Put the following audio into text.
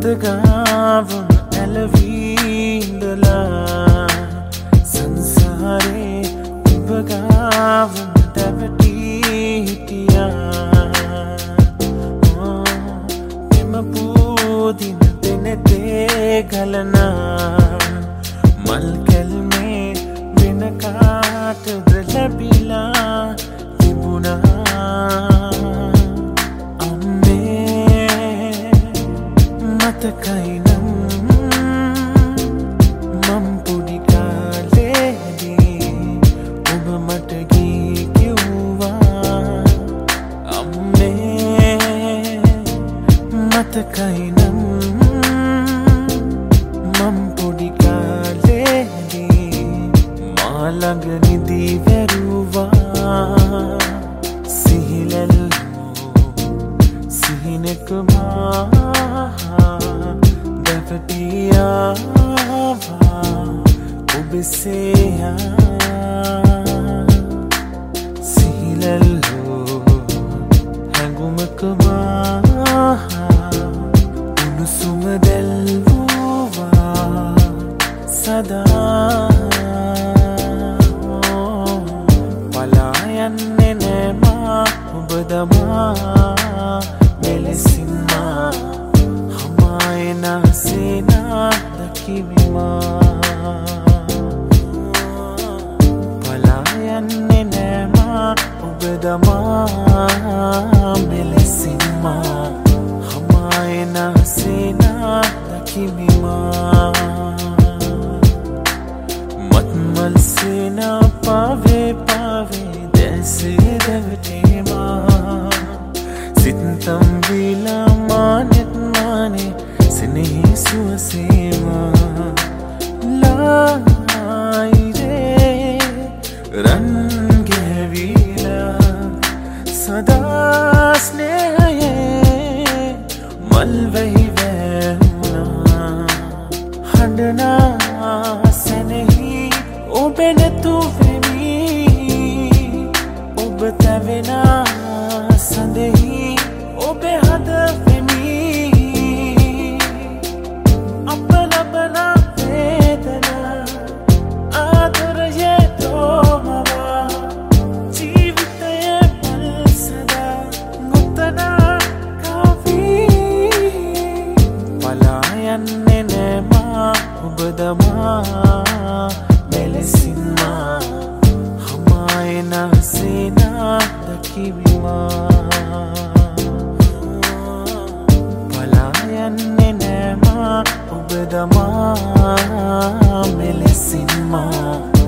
හිතගාවම ඇලවීඳලා සංසාරේ උඹගාවම දැවටී හිටියා එම පූදින දෙනතේ ගලනා මල් කැල්මේ වෙන කාටද ලැබිලා තිබුණා මතකයි නම් මම් පොඩි කාලේදී ඔබ මට ගී කිව්වා අම්මේ මතකයි නම් මම් පොඩි කාලේදී මා ළඟ නිදි වැරුවා සිහිනෙකමා දැවටියාවා ඔබෙසේයා සිහිලල්ලෝ හැඟුමකමා උණුසුම දැල්වූවා සදා පලා යන්නේ නෑ මා ඔබ දමා මෙලෙසින්මා හමායනසේනා දකිවිමා පලා යන්නේ නෑ මා ඔබ දමා මෙලෙසින්මා හමායනසේනා දකිවිමා මත්මල් සේනා පාවේ පාවේ දැසේ දැවටේමා සිතම් විලා මානෙත් මානේ සිනෙහි සුවසේවා ලායිරේ රන් ගැවිලා සදා ස්නේහයේ මල් වෙහි වැහුණා හඬනා සෙනෙහි ඔබ නැතු වෙමි ඔබ තැවෙනා සඳෙහි ඔබේ හද වෙමි අප ලබන වේදනා ආදරයේ දෝමවා ජීවිතයේ මල් සදා නොතනා කවී පලා යන්නේ නෑ මා ඔබ දමා මෙලෙසින්මා හමායනසේනා දකිවිමා පලා යන්නේ නෑ මා ඔබ දමා මෙලෙසින්මා